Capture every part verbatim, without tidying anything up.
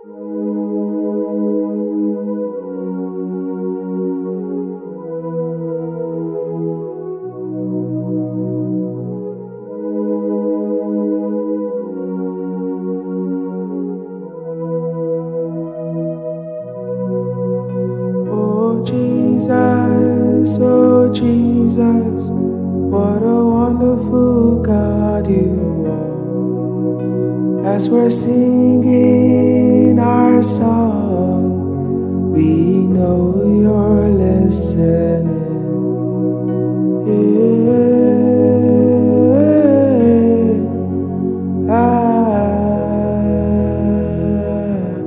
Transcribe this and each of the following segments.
Oh Jesus, oh Jesus, what a wonderful God you are. As we're singing our song, we know you're listening. Yeah. Ah.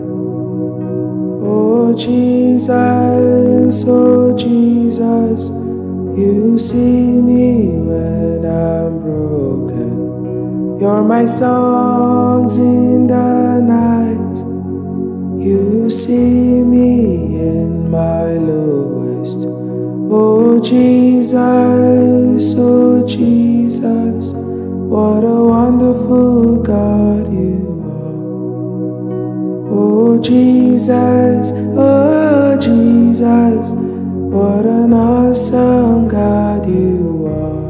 Oh Jesus, oh Jesus, you see me when I'm broken. You're my songs in the night. You see me in my lowest. Oh Jesus, oh Jesus, what a wonderful God you are. Oh Jesus, oh Jesus, what an awesome God you are.